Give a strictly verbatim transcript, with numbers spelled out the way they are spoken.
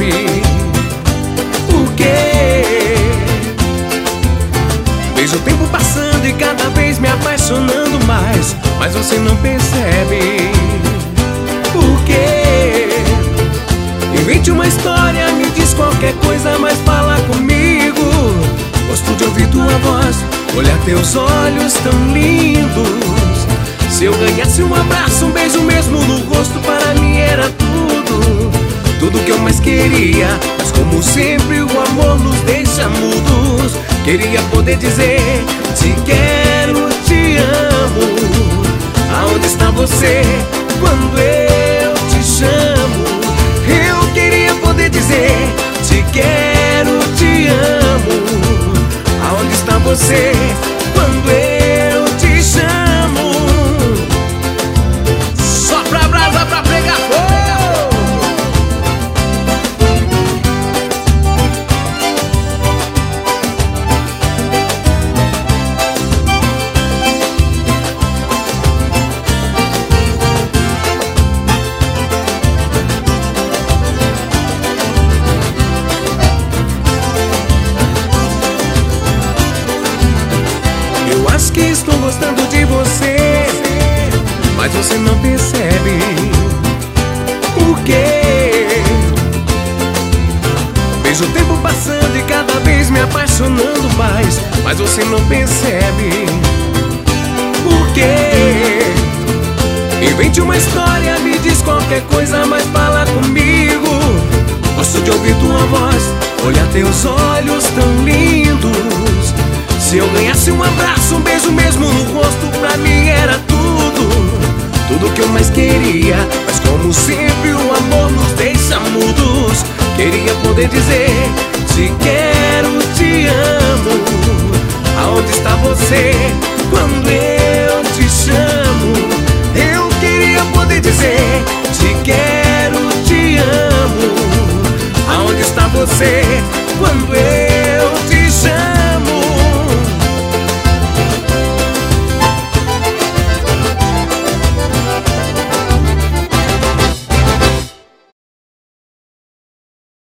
percebe por quê. Vejo o tempo passando e cada vez me apaixonando mais, mas você não percebe por quê. Invente uma história, me diz qualquer coisa, mas fala comigo. Gosto de ouvir tua voz, olhar teus olhos tão lindos. Se eu ganhasse um abraço, um beijo mesmo no rosto, para mim era tudo, tudo que eu mais queria. Mas como sempre o amor nos deixa mudos. Queria poder dizer te quero, te amo. Aonde está você quando eu te chamo? Eu queria poder dizer te quero, te amo. Aonde está você quando eu te chamo? Só pra brasa, pra pegar fogo. Acho que estou gostando de você, mas você não percebe por quê. Vejo o tempo passando e cada vez me apaixonando mais, mas você não percebe por quê. Invente uma história, me diz qualquer coisa, mas fala comigo. Gosto de ouvir tua voz, olhar teus olhos tão lindos. Se eu ganhasse um abraço, um beijo mesmo no rosto, pra mim era tudo, tudo que eu mais queria. Mas como sempre o amor nos deixa mudos. Queria poder dizer te quero, te amo. Aonde está você quando eu te chamo? Eu queria poder dizer te quero, te amo. Aonde está você quando eu